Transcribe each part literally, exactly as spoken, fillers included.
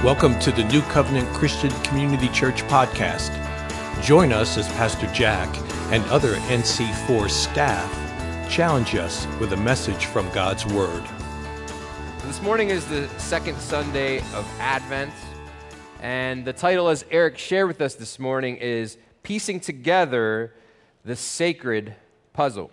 Welcome to the New Covenant Christian Community Church podcast. Join us as Pastor Jack and other N C four staff challenge us with a message from God's Word. This morning is the second Sunday of Advent, and the title, as Eric shared with us this morning, is Piecing Together the Sacred Puzzle.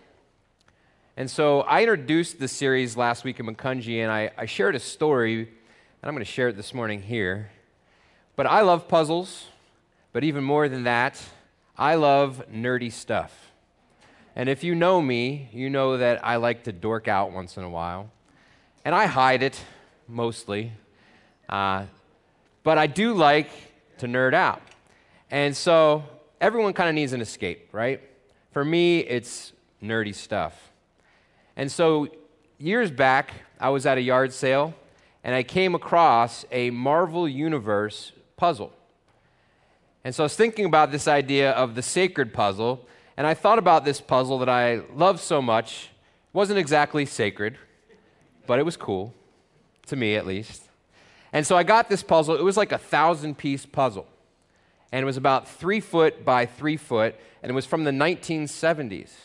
And so I introduced the series last week in Makunji, and I, I shared a story, and I'm going to share it this morning here. But I love puzzles, but even more than that, I love nerdy stuff. And if you know me, you know that I like to dork out once in a while. And I hide it, mostly. Uh, but I do like to nerd out. And so everyone kind of needs an escape, right? For me, it's nerdy stuff. And so years back, I was at a yard sale, and I came across a Marvel Universe puzzle. And so I was thinking about this idea of the sacred puzzle, and I thought about this puzzle that I love so much. It wasn't exactly sacred, but it was cool, to me at least. And so I got this puzzle. It was like a thousand-piece puzzle, and it was about three foot by three foot, and it was from the nineteen seventies.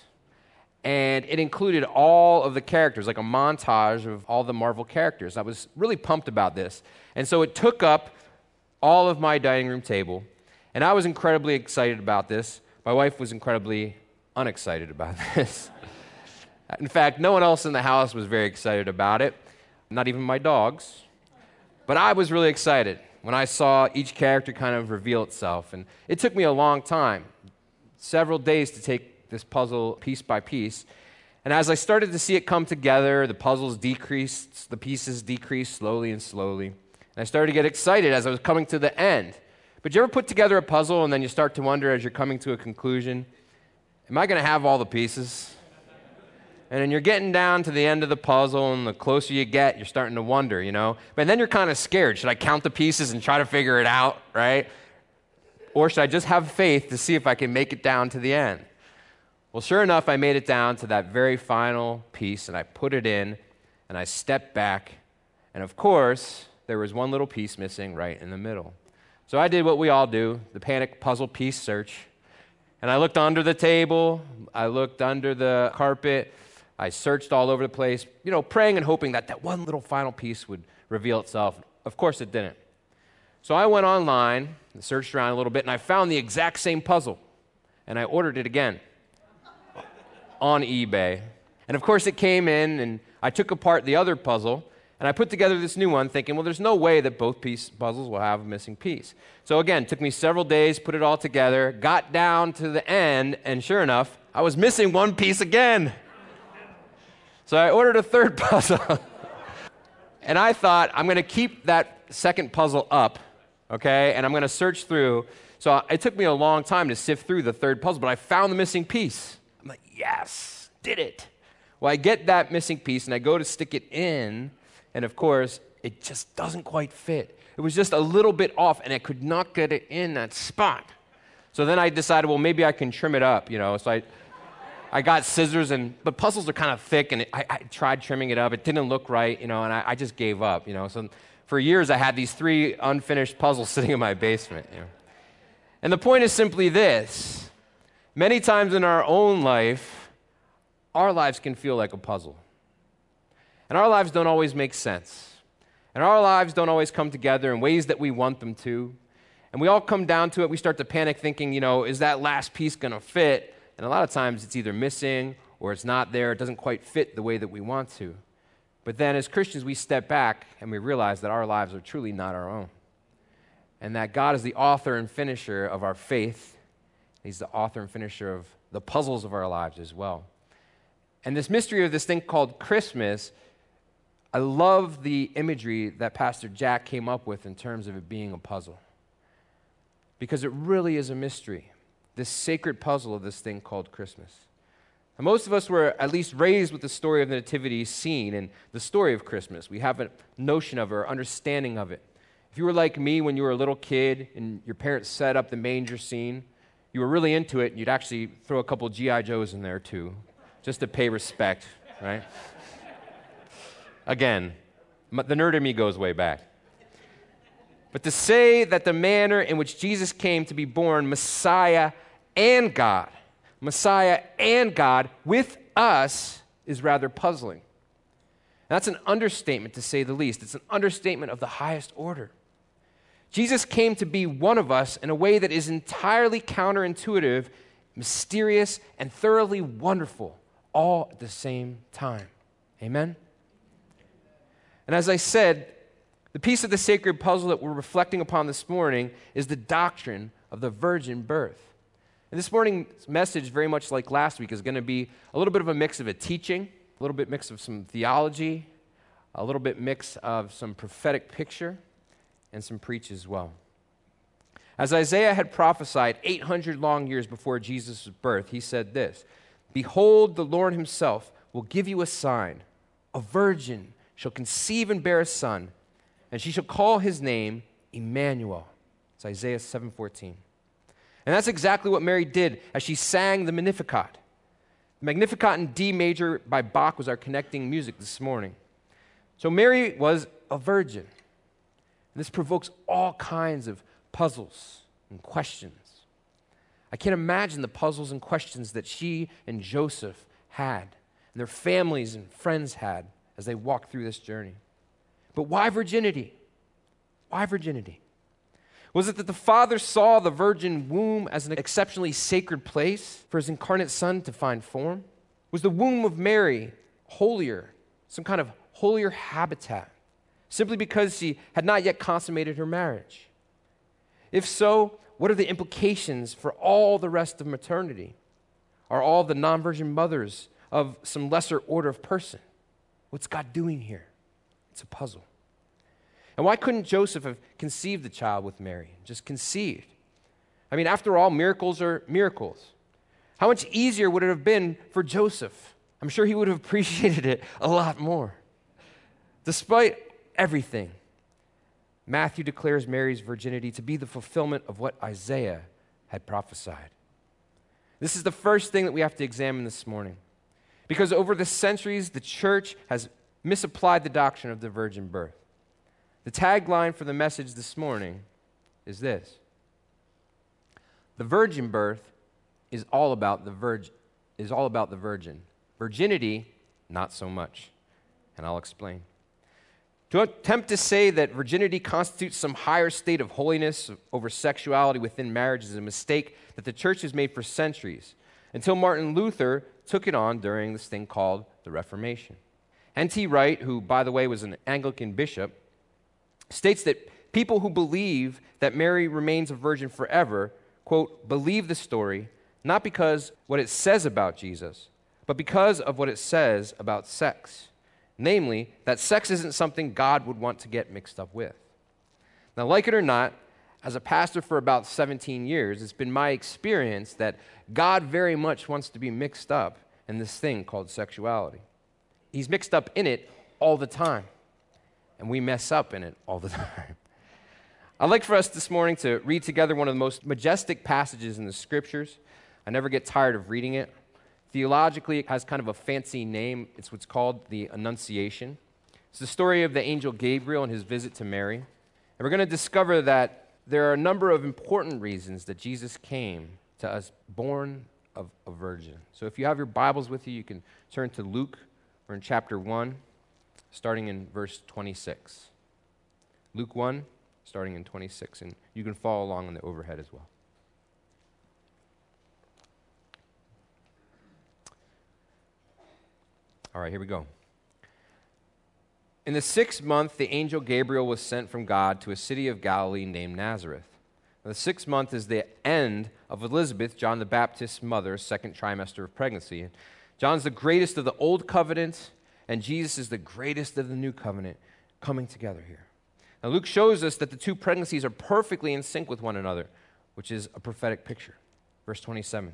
And it included all of the characters, like a montage of all the Marvel characters. I was really pumped about this. And so it took up all of my dining room table, and I was incredibly excited about this. My wife was incredibly unexcited about this. In fact, no one else in the house was very excited about it, not even my dogs. But I was really excited when I saw each character kind of reveal itself. And it took me a long time, several days to take this puzzle piece by piece. And as I started to see it come together, the puzzles decreased, the pieces decreased slowly and slowly. And I started to get excited as I was coming to the end. But you ever put together a puzzle and then you start to wonder as you're coming to a conclusion, am I going to have all the pieces? And then you're getting down to the end of the puzzle, and the closer you get, you're starting to wonder, you know? But then you're kind of scared. Should I count the pieces and try to figure it out, right? Or should I just have faith to see if I can make it down to the end? Well, sure enough, I made it down to that very final piece, and I put it in, and I stepped back, and of course, there was one little piece missing right in the middle. So I did what we all do, the panic puzzle piece search, and I looked under the table, I looked under the carpet, I searched all over the place, you know, praying and hoping that that one little final piece would reveal itself. Of course, it didn't. So I went online and searched around a little bit, and I found the exact same puzzle, and I ordered it again on eBay. And of course it came in, and I took apart the other puzzle, and I put together this new one thinking, well, there's no way that both piece puzzles will have a missing piece. So again, it took me several days, put it all together, got down to the end, and sure enough, I was missing one piece again. So I ordered a third puzzle. And I thought, I'm going to keep that second puzzle up, okay, and I'm going to search through. So it took me a long time to sift through the third puzzle, but I found the missing piece. I'm like, yes, did it. Well, I get that missing piece, and I go to stick it in, and of course, it just doesn't quite fit. It was just a little bit off, and I could not get it in that spot. So then I decided, well, maybe I can trim it up, you know. So I I got scissors, and but puzzles are kind of thick, and it, I, I tried trimming it up. It didn't look right, you know, and I, I just gave up, you know. So for years, I had these three unfinished puzzles sitting in my basement, you know. And the point is simply this. Many times in our own life, our lives can feel like a puzzle. And our lives don't always make sense. And our lives don't always come together in ways that we want them to. And we all come down to it, we start to panic thinking, you know, is that last piece going to fit? And a lot of times it's either missing or it's not there. It doesn't quite fit the way that we want to. But then as Christians, we step back and we realize that our lives are truly not our own. And that God is the author and finisher of our faith. He's the author and finisher of the puzzles of our lives as well. And this mystery of this thing called Christmas, I love the imagery that Pastor Jack came up with in terms of it being a puzzle. Because it really is a mystery, this sacred puzzle of this thing called Christmas. And most of us were at least raised with the story of the nativity scene and the story of Christmas. We have a notion of it or understanding of it. If you were like me when you were a little kid and your parents set up the manger scene, you were really into it, and you'd actually throw a couple G I Joes in there too, just to pay respect, right? Again, the nerd in me goes way back. But to say that the manner in which Jesus came to be born Messiah and God, Messiah and God with us is rather puzzling. That's an understatement, to say the least. It's an understatement of the highest order. Jesus came to be one of us in a way that is entirely counterintuitive, mysterious, and thoroughly wonderful, all at the same time. Amen? And as I said, the piece of the sacred puzzle that we're reflecting upon this morning is the doctrine of the virgin birth. And this morning's message, very much like last week, is going to be a little bit of a mix of a teaching, a little bit mix of some theology, a little bit mix of some prophetic picture, and some preach as well. As Isaiah had prophesied eight hundred long years before Jesus' birth, he said this, "Behold, the Lord himself will give you a sign. A virgin shall conceive and bear a son, and she shall call his name Emmanuel." It's Isaiah seven fourteen. And that's exactly what Mary did as she sang the Magnificat. The Magnificat in D major by Bach was our connecting music this morning. So Mary was a virgin. And this provokes all kinds of puzzles and questions. I can't imagine the puzzles and questions that she and Joseph had, and their families and friends had as they walked through this journey. But why virginity? Why virginity? Was it that the Father saw the virgin womb as an exceptionally sacred place for his incarnate Son to find form? Was the womb of Mary holier, some kind of holier habitat, simply because she had not yet consummated her marriage? If so, what are the implications for all the rest of maternity? Are all the non-virgin mothers of some lesser order of person? What's God doing here? It's a puzzle. And why couldn't Joseph have conceived the child with Mary? Just conceived. I mean, after all, miracles are miracles. How much easier would it have been for Joseph? I'm sure he would have appreciated it a lot more. Despite everything, Matthew declares Mary's virginity to be the fulfillment of what Isaiah had prophesied. This is the first thing that we have to examine this morning. Because over the centuries, the church has misapplied the doctrine of the virgin birth. The tagline for the message this morning is this: the virgin birth is all about the virgin, is all about the virgin. Virginity, not so much. And I'll explain. To attempt to say that virginity constitutes some higher state of holiness over sexuality within marriage is a mistake that the church has made for centuries, until Martin Luther took it on during this thing called the Reformation. N T Wright, who, by the way, was an Anglican bishop, states that people who believe that Mary remains a virgin forever, quote, believe the story, not because what it says about Jesus, but because of what it says about sex. Namely, that sex isn't something God would want to get mixed up with. Now, like it or not, as a pastor for about seventeen years, it's been my experience that God very much wants to be mixed up in this thing called sexuality. He's mixed up in it all the time, and we mess up in it all the time. I'd like for us this morning to read together one of the most majestic passages in the Scriptures. I never get tired of reading it. Theologically, it has kind of a fancy name. It's what's called the Annunciation. It's the story of the angel Gabriel and his visit to Mary. And we're going to discover that there are a number of important reasons that Jesus came to us born of a virgin. So if you have your Bibles with you, you can turn to Luke. We're in chapter one, starting in verse twenty-six. Luke one, starting in twenty-six. And you can follow along on the overhead as well. All right, here we go. In the sixth month, the angel Gabriel was sent from God to a city of Galilee named Nazareth. Now, the sixth month is the end of Elizabeth, John the Baptist's mother's second trimester of pregnancy. John's the greatest of the old covenant, and Jesus is the greatest of the new covenant coming together here. Now, Luke shows us that the two pregnancies are perfectly in sync with one another, which is a prophetic picture. Verse twenty-seven.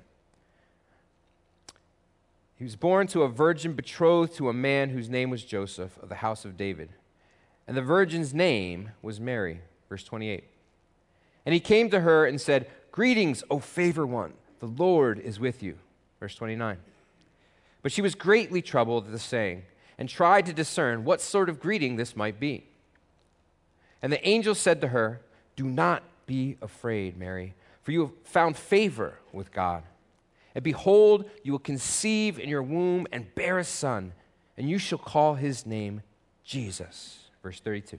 He was born to a virgin betrothed to a man whose name was Joseph of the house of David. And the virgin's name was Mary. Verse twenty-eight. And he came to her and said, "Greetings, O favored one, the Lord is with you." Verse twenty-nine. But she was greatly troubled at the saying and tried to discern what sort of greeting this might be. And the angel said to her, Do not be afraid, Mary, for you have found favor with God. And behold, you will conceive in your womb and bear a son, and you shall call his name Jesus. Verse thirty-two.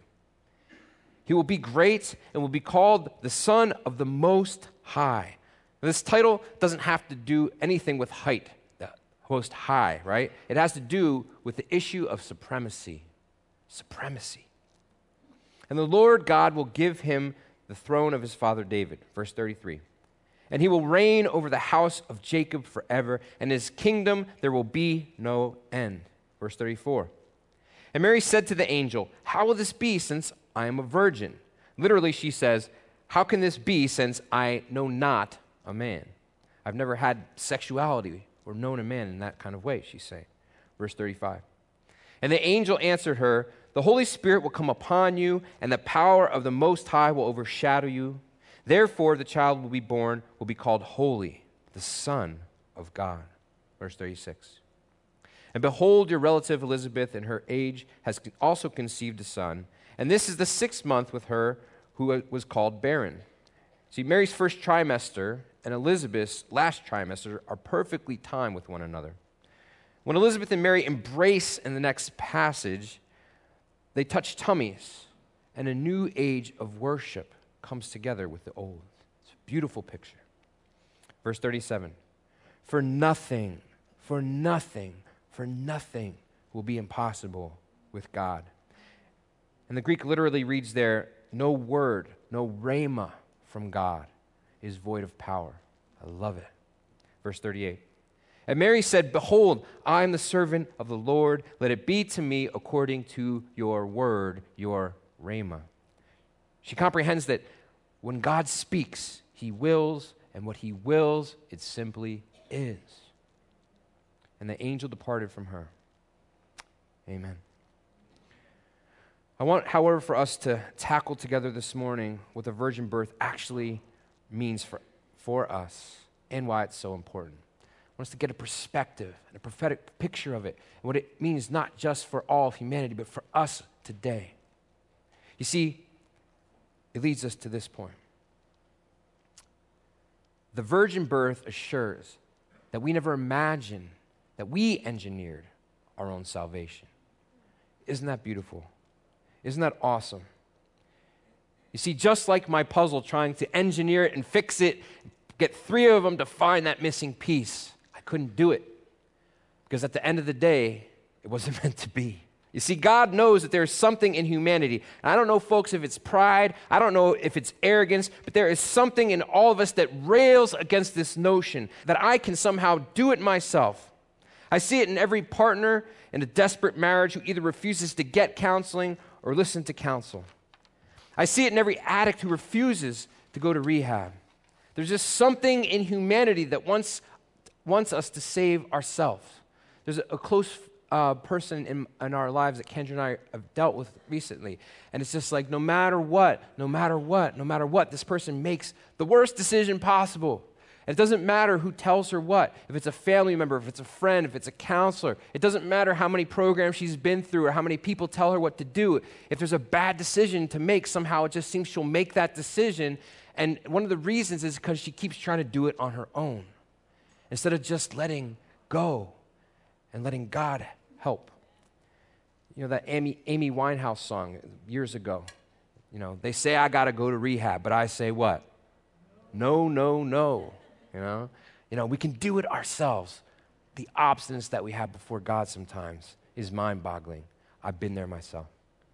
He will be great and will be called the Son of the Most High. This title doesn't have to do anything with height, the Most High, right? It has to do with the issue of supremacy. Supremacy. And the Lord God will give him the throne of his father David. Verse thirty-three. And he will reign over the house of Jacob forever, and his kingdom there will be no end. Verse thirty-four. And Mary said to the angel, how will this be since I am a virgin? Literally, she says, how can this be since I know not a man? I've never had sexuality or known a man in that kind of way, she's saying. Verse thirty-five. And the angel answered her, the Holy Spirit will come upon you, and the power of the Most High will overshadow you. Therefore, the child will be born, will be called Holy, the Son of God. Verse thirty-six. And behold, your relative Elizabeth in her age has also conceived a son, and this is the sixth month with her who was called barren. See, Mary's first trimester and Elizabeth's last trimester are perfectly timed with one another. When Elizabeth and Mary embrace in the next passage, they touch tummies, and a new age of worship comes together with the old. It's a beautiful picture. Verse thirty-seven. For nothing, for nothing, for nothing will be impossible with God. And the Greek literally reads there, no word, no rhema from God is void of power. I love it. Verse thirty-eight. And Mary said, behold, I am the servant of the Lord. Let it be to me according to your word, your rhema. She comprehends that when God speaks, he wills, and what he wills, it simply is. And the angel departed from her. Amen. I want, however, for us to tackle together this morning what the virgin birth actually means for, for us and why it's so important. I want us to get a perspective and a prophetic picture of it and what it means not just for all of humanity, but for us today. You see, it leads us to this point. The virgin birth assures that we never imagined that we engineered our own salvation. Isn't that beautiful? Isn't that awesome? You see, just like my puzzle, trying to engineer it and fix it, get three of them to find that missing piece, I couldn't do it. Because at the end of the day, it wasn't meant to be. You see, God knows that there's something in humanity. And I don't know, folks, if it's pride. I don't know if it's arrogance. But there is something in all of us that rails against this notion that I can somehow do it myself. I see it in every partner in a desperate marriage who either refuses to get counseling or listen to counsel. I see it in every addict who refuses to go to rehab. There's just something in humanity that wants, wants us to save ourselves. There's a, a close uh, person in, in our lives that Kendra and I have dealt with recently, and it's just like no matter what, no matter what, no matter what, this person makes the worst decision possible. It doesn't matter who tells her what. If it's a family member, if it's a friend, if it's a counselor. It doesn't matter how many programs she's been through or how many people tell her what to do. If there's a bad decision to make, somehow it just seems she'll make that decision. And one of the reasons is because she keeps trying to do it on her own instead of just letting go and letting God help. You know, that Amy, Amy Winehouse song years ago. You know, they say I got to go to rehab, but I say what? No, no, no. You know, you know, we can do it ourselves. The obstinance that we have before God sometimes is mind-boggling. I've been there myself.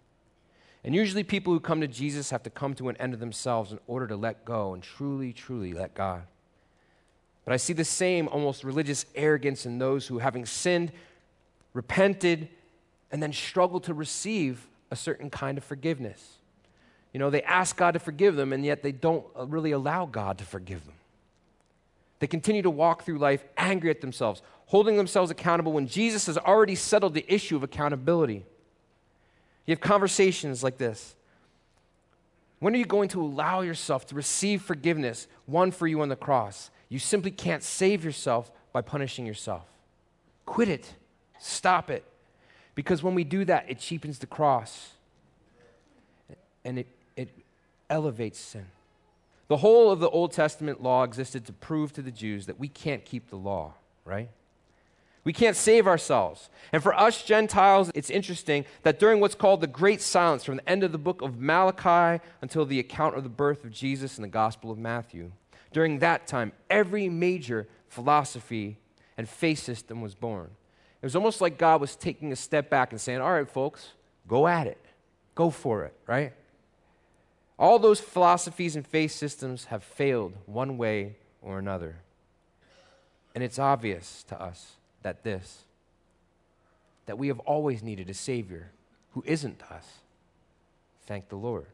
And usually people who come to Jesus have to come to an end of themselves in order to let go and truly, truly let God. But I see the same almost religious arrogance in those who, having sinned, repented, and then struggle to receive a certain kind of forgiveness. You know, they ask God to forgive them, and yet they don't really allow God to forgive them. They continue to walk through life angry at themselves, holding themselves accountable when Jesus has already settled the issue of accountability. You have conversations like this. When are you going to allow yourself to receive forgiveness won for you on the cross? You simply can't save yourself by punishing yourself. Quit it. Stop it. Because when we do that, it cheapens the cross. And it, it elevates sin. The whole of the Old Testament law existed to prove to the Jews that we can't keep the law, right? We can't save ourselves. And for us Gentiles, it's interesting that during what's called the Great Silence, from the end of the book of Malachi until the account of the birth of Jesus in the Gospel of Matthew, during that time, every major philosophy and faith system was born. It was almost like God was taking a step back and saying, all right, folks, go at it. Go for it, right? All those philosophies and faith systems have failed one way or another. And it's obvious to us that this, that we have always needed a Savior who isn't us. Thank the Lord.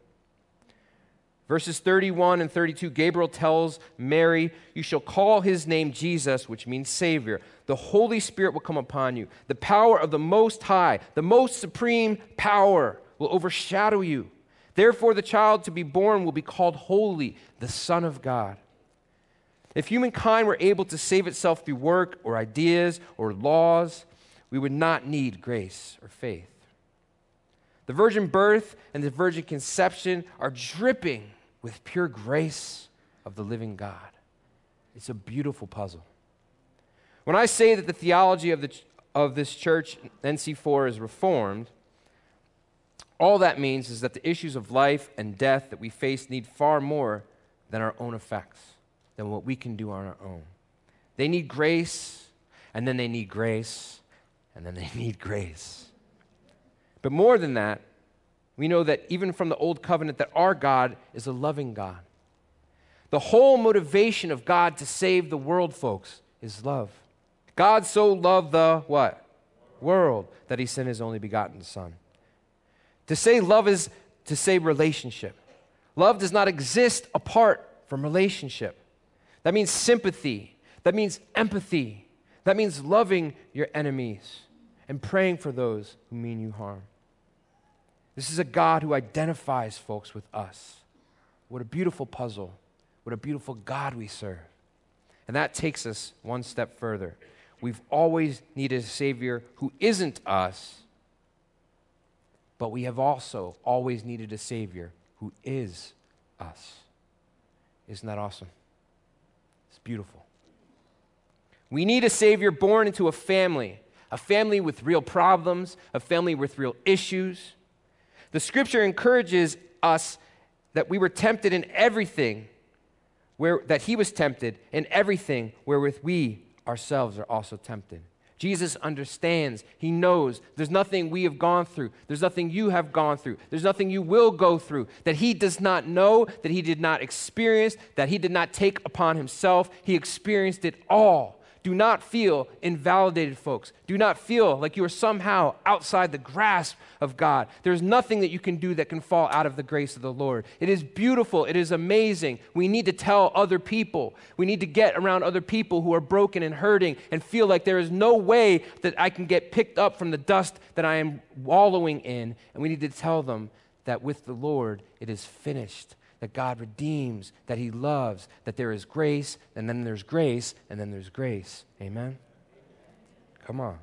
Verses thirty-one and thirty-two, Gabriel tells Mary, you shall call his name Jesus, which means Savior. The Holy Spirit will come upon you. The power of the Most High, the most supreme power, will overshadow you. Therefore, the child to be born will be called Holy, the Son of God. If humankind were able to save itself through work or ideas or laws, we would not need grace or faith. The virgin birth and the virgin conception are dripping with pure grace of the living God. It's a beautiful puzzle. When I say that the theology of, the, of this church, N C four, is reformed, all that means is that the issues of life and death that we face need far more than our own effects, than what we can do on our own. They need grace, and then they need grace, and then they need grace. But more than that, we know that even from the Old Covenant that our God is a loving God. The whole motivation of God to save the world, folks, is love. God so loved the what? World, that he sent his only begotten Son. To say love is to say relationship. Love does not exist apart from relationship. That means sympathy. That means empathy. That means loving your enemies and praying for those who mean you harm. This is a God who identifies folks with us. What a beautiful puzzle. What a beautiful God we serve. And that takes us one step further. We've always needed a Savior who isn't us, but we have also always needed a Savior who is us. Isn't that awesome? It's beautiful. We need a Savior born into a family, a family with real problems, a family with real issues. The Scripture encourages us that we were tempted in everything, where that he was tempted in everything wherewith we ourselves are also tempted. Jesus understands. He knows there's nothing we have gone through. There's nothing you have gone through. There's nothing you will go through that he does not know, that he did not experience, that he did not take upon himself. He experienced it all. Do not feel invalidated, folks. Do not feel like you are somehow outside the grasp of God. There's nothing that you can do that can fall out of the grace of the Lord. It is beautiful. It is amazing. We need to tell other people. We need to get around other people who are broken and hurting and feel like there is no way that I can get picked up from the dust that I am wallowing in. And we need to tell them that with the Lord, it is finished. That God redeems, that he loves, that there is grace, and then there's grace, and then there's grace. Amen? Come on.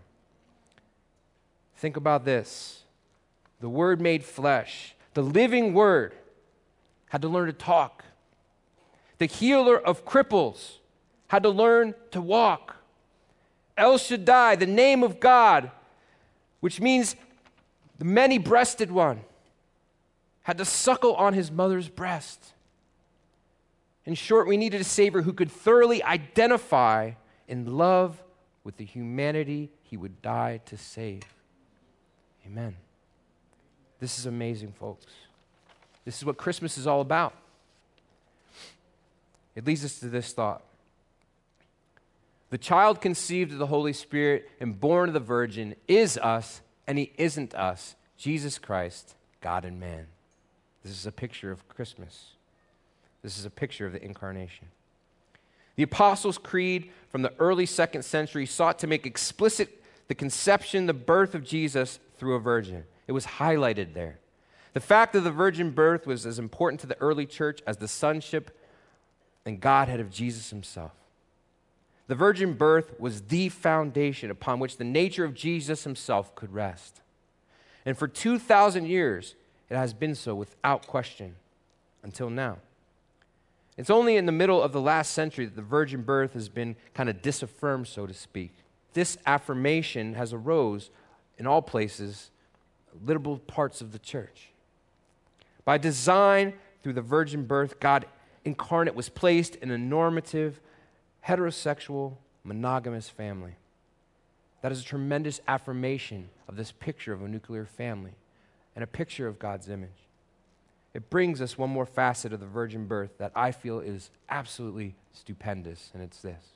Think about this. The Word made flesh, the living Word, had to learn to talk. The healer of cripples had to learn to walk. El Shaddai, the name of God, which means the many-breasted one, had to suckle on his mother's breast. In short, we needed a Savior who could thoroughly identify in love with the humanity he would die to save. Amen. This is amazing, folks. This is what Christmas is all about. It leads us to this thought. The child conceived of the Holy Spirit and born of the Virgin is us, and he isn't us, Jesus Christ, God and man. This is a picture of Christmas. This is a picture of the incarnation. The Apostles' Creed from the early second century sought to make explicit the conception, the birth of Jesus through a virgin. It was highlighted there. The fact of the virgin birth was as important to the early church as the sonship and Godhead of Jesus himself. The virgin birth was the foundation upon which the nature of Jesus himself could rest. And for two thousand years, it has been so without question until now. It's only in the middle of the last century that the virgin birth has been kind of disaffirmed, so to speak. This affirmation has arose in all places, literal parts of the church. By design, through the virgin birth, God incarnate was placed in a normative, heterosexual, monogamous family. That is a tremendous affirmation of this picture of a nuclear family and a picture of God's image. It brings us one more facet of the virgin birth that I feel is absolutely stupendous, and it's this.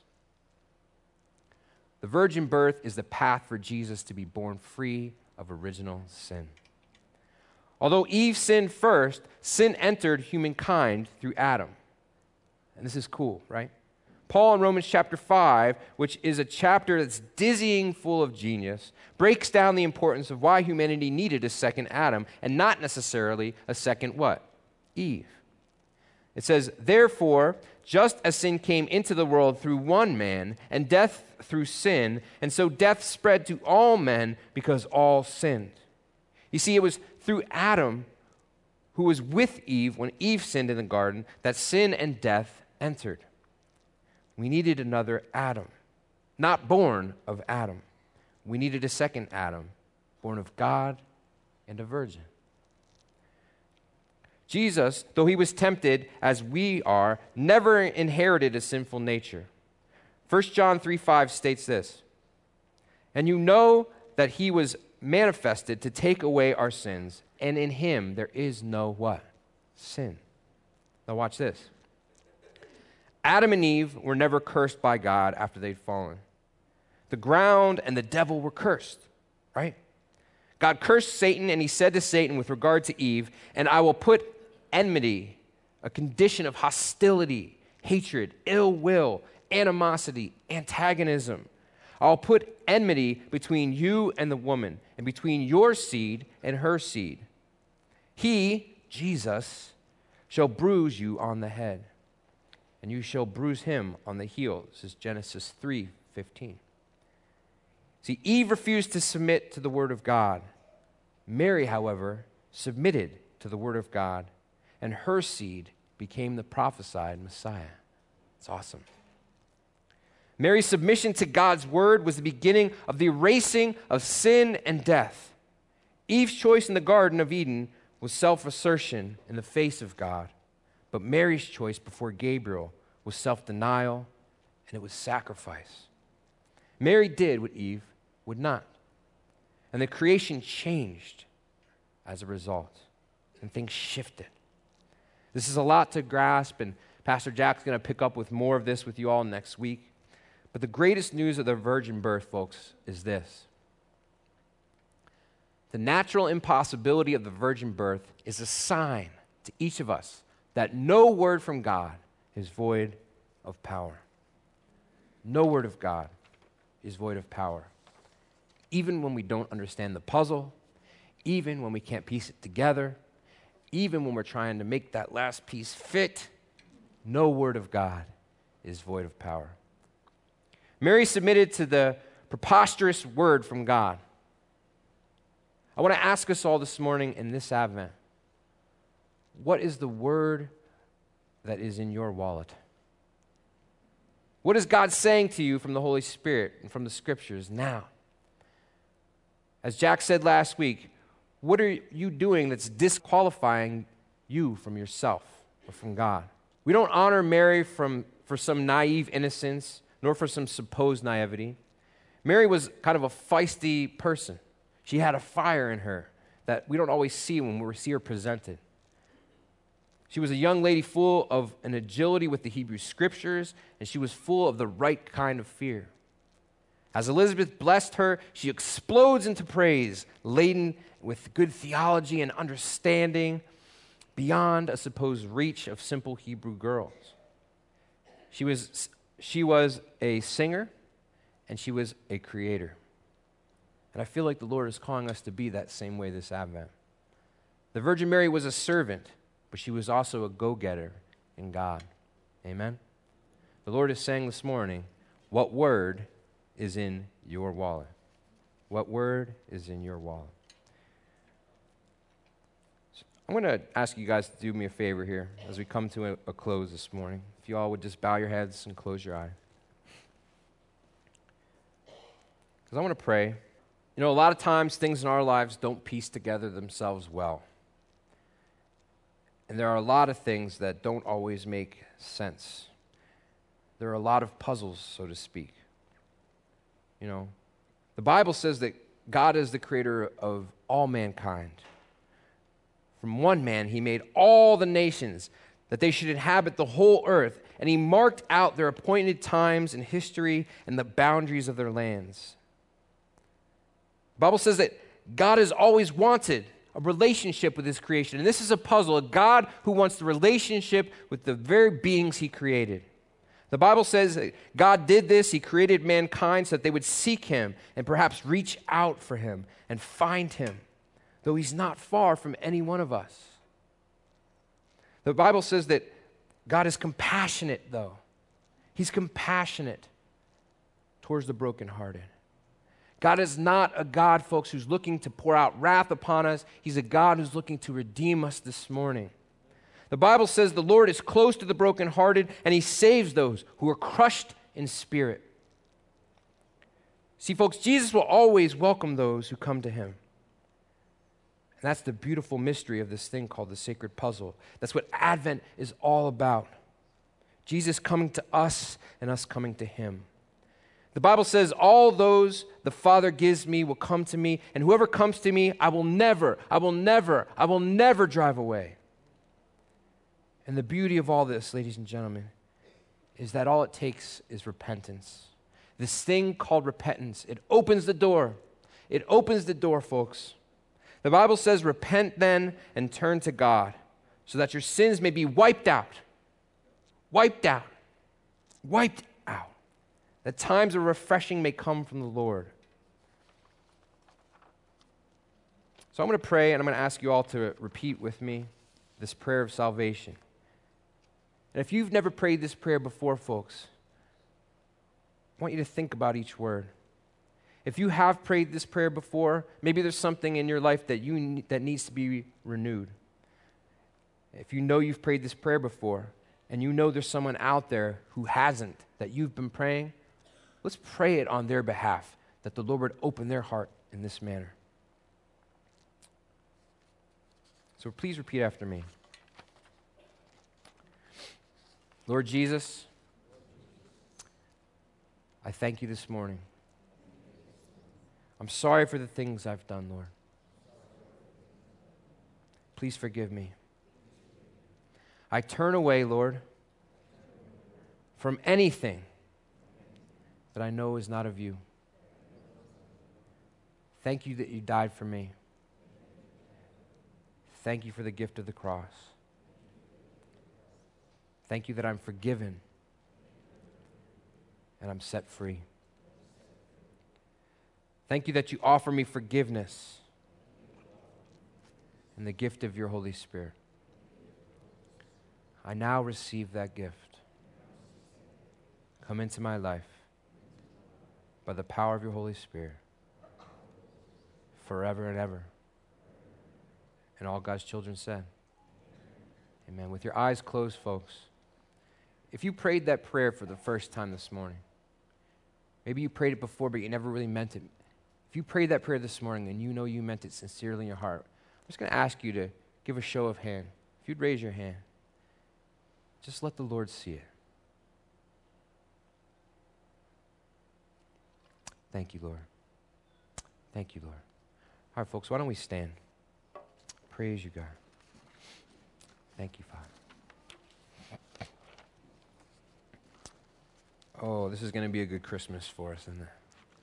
The virgin birth is the path for Jesus to be born free of original sin. Although Eve sinned first, sin entered humankind through Adam. And this is cool, right? Paul in Romans chapter five, which is a chapter that's dizzying full of genius, breaks down the importance of why humanity needed a second Adam and not necessarily a second what? Eve. It says, therefore, just as sin came into the world through one man, and death through sin, and so death spread to all men because all sinned. You see, it was through Adam, who was with Eve when Eve sinned in the garden, that sin and death entered. We needed another Adam, not born of Adam. We needed a second Adam, born of God and a virgin. Jesus, though he was tempted as we are, never inherited a sinful nature. First John three five states this, and you know that he was manifested to take away our sins, and in him there is no what? Sin. Now watch this. Adam and Eve were never cursed by God after they'd fallen. The ground and the devil were cursed, right? God cursed Satan, and he said to Satan with regard to Eve, and I will put enmity, a condition of hostility, hatred, ill will, animosity, antagonism. I'll put enmity between you and the woman, and between your seed and her seed. He, Jesus, shall bruise you on the head, and you shall bruise him on the heel. This is Genesis three fifteen. See, Eve refused to submit to the word of God. Mary, however, submitted to the word of God, and her seed became the prophesied Messiah. It's awesome. Mary's submission to God's word was the beginning of the erasing of sin and death. Eve's choice in the Garden of Eden was self-assertion in the face of God. But Mary's choice before Gabriel was self-denial, and it was sacrifice. Mary did what Eve would not. And the creation changed as a result, and things shifted. This is a lot to grasp, and Pastor Jack's going to pick up with more of this with you all next week. But the greatest news of the virgin birth, folks, is this. The natural impossibility of the virgin birth is a sign to each of us that no word from God is void of power. No word of God is void of power. Even when we don't understand the puzzle, even when we can't piece it together, even when we're trying to make that last piece fit, no word of God is void of power. Mary submitted to the preposterous word from God. I want to ask us all this morning in this Advent, what is the word that is in your wallet? What is God saying to you from the Holy Spirit and from the Scriptures now? As Jack said last week, what are you doing that's disqualifying you from yourself or from God? We don't honor Mary from, for some naive innocence, nor for some supposed naivety. Mary was kind of a feisty person. She had a fire in her that we don't always see when we see her presented. She was a young lady full of an agility with the Hebrew Scriptures, and she was full of the right kind of fear. As Elizabeth blessed her, she explodes into praise, laden with good theology and understanding beyond a supposed reach of simple Hebrew girls. She was, she was a singer, and she was a creator. And I feel like the Lord is calling us to be that same way this Advent. The Virgin Mary was a servant, but she was also a go-getter in God. Amen? The Lord is saying this morning, what word is in your wallet? What word is in your wallet? I'm going to ask you guys to do me a favor here as we come to a, a close this morning. If you all would just bow your heads and close your eyes. Because I want to pray. You know, a lot of times things in our lives don't piece together themselves well. And there are a lot of things that don't always make sense. There are a lot of puzzles, so to speak. You know, the Bible says that God is the creator of all mankind. From one man, he made all the nations, that they should inhabit the whole earth, and he marked out their appointed times in history and the boundaries of their lands. The Bible says that God has always wanted a relationship with his creation, and this is a puzzle, a God who wants the relationship with the very beings he created. The Bible says that God did this, he created mankind so that they would seek him and perhaps reach out for him and find him, though he's not far from any one of us. The Bible says that God is compassionate, though. He's compassionate towards the brokenhearted. God is not a God, folks, who's looking to pour out wrath upon us. He's a God who's looking to redeem us this morning. The Bible says the Lord is close to the brokenhearted, and he saves those who are crushed in spirit. See, folks, Jesus will always welcome those who come to him. And that's the beautiful mystery of this thing called the sacred puzzle. That's what Advent is all about. Jesus coming to us and us coming to him. The Bible says, all those the Father gives me will come to me, and whoever comes to me, I will never, I will never, I will never drive away. And the beauty of all this, ladies and gentlemen, is that all it takes is repentance. This thing called repentance, it opens the door. It opens the door, folks. The Bible says, repent then and turn to God so that your sins may be wiped out. Wiped out. Wiped out. That times of refreshing may come from the Lord. So I'm going to pray, and I'm going to ask you all to repeat with me this prayer of salvation. And if you've never prayed this prayer before, folks, I want you to think about each word. If you have prayed this prayer before, maybe there's something in your life that you that needs to be renewed. If you know you've prayed this prayer before, and you know there's someone out there who hasn't, that you've been praying, let's pray it on their behalf, that the Lord would open their heart in this manner. So please repeat after me. Lord Jesus, I thank you this morning. I'm sorry for the things I've done, Lord. Please forgive me. I turn away, Lord, from anything that I know is not of you. Thank you that you died for me. Thank you for the gift of the cross. Thank you that I'm forgiven and I'm set free. Thank you that you offer me forgiveness and the gift of your Holy Spirit. I now receive that gift. Come into my life by the power of your Holy Spirit forever and ever. And all God's children said, amen. With your eyes closed, folks, if you prayed that prayer for the first time this morning, maybe you prayed it before but you never really meant it. If you prayed that prayer this morning and you know you meant it sincerely in your heart, I'm just going to ask you to give a show of hand. If you'd raise your hand, just let the Lord see it. Thank you, Lord. Thank you, Lord. All right, folks, why don't we stand? Praise you, God. Thank you, Father. Oh, this is going to be a good Christmas for us, isn't it?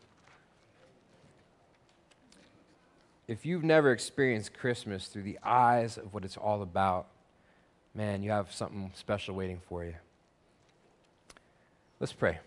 If you've never experienced Christmas through the eyes of what it's all about, man, you have something special waiting for you. Let's pray.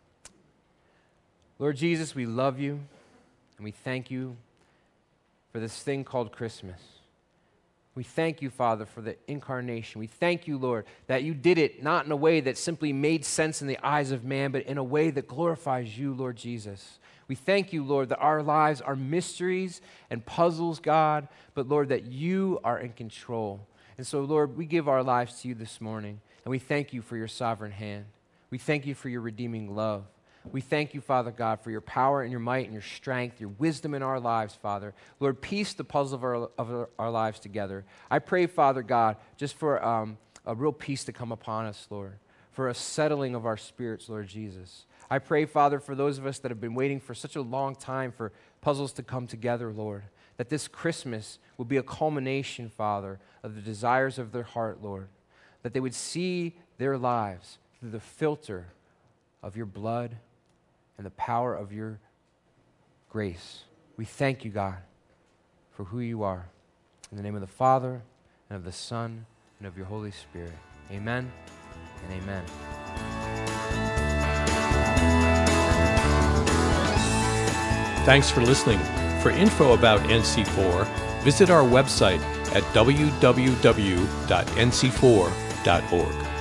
Lord Jesus, we love you, and we thank you for this thing called Christmas. We thank you, Father, for the incarnation. We thank you, Lord, that you did it not in a way that simply made sense in the eyes of man, but in a way that glorifies you, Lord Jesus. We thank you, Lord, that our lives are mysteries and puzzles, God, but, Lord, that you are in control. And so, Lord, we give our lives to you this morning, and we thank you for your sovereign hand. We thank you for your redeeming love. We thank you, Father God, for your power and your might and your strength, your wisdom in our lives, Father. Lord, piece the puzzle of our, of our, our lives together. I pray, Father God, just for um, a real peace to come upon us, Lord, for a settling of our spirits, Lord Jesus. I pray, Father, for those of us that have been waiting for such a long time for puzzles to come together, Lord, that this Christmas will be a culmination, Father, of the desires of their heart, Lord, that they would see their lives through the filter of your blood and the power of your grace. We thank you, God, for who you are. In the name of the Father, and of the Son, and of your Holy Spirit. Amen and amen. Thanks for listening. For info about N C four, visit our website at w w w dot n c four dot org.